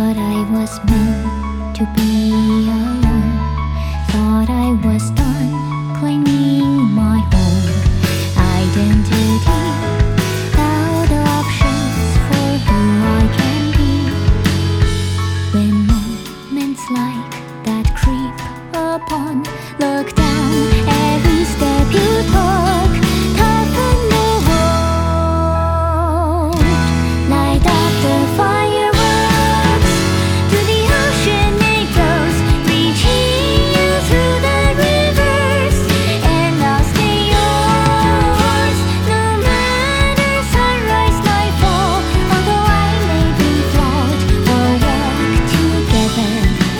thought I was meant to be alone. Thought I was done claiming my home identity, out options for who I can be. When moments like that creep upon, look down every step you took, toughen the road, light up the fireworks. To the ocean it goes, reaching you through the rivers, and I'll stay yours, no matter sunrise, nightfall. Although I may be flawed, we'll walk together.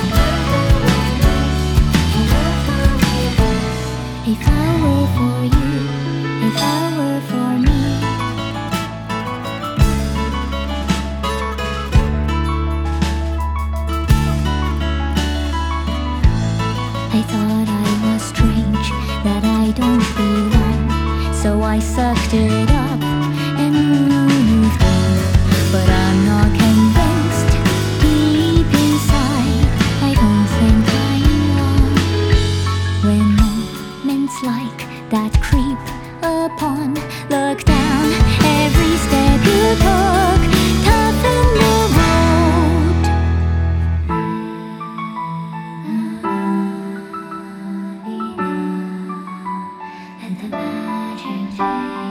If I were for you, if I were for me, I thought I was strange, that I don't belong, so I sucked it up and moved on. But I'm not convinced, deep inside, I don't think I'm wrong. When moments like that creep upon, look down every step you took, toughen the road. And the magic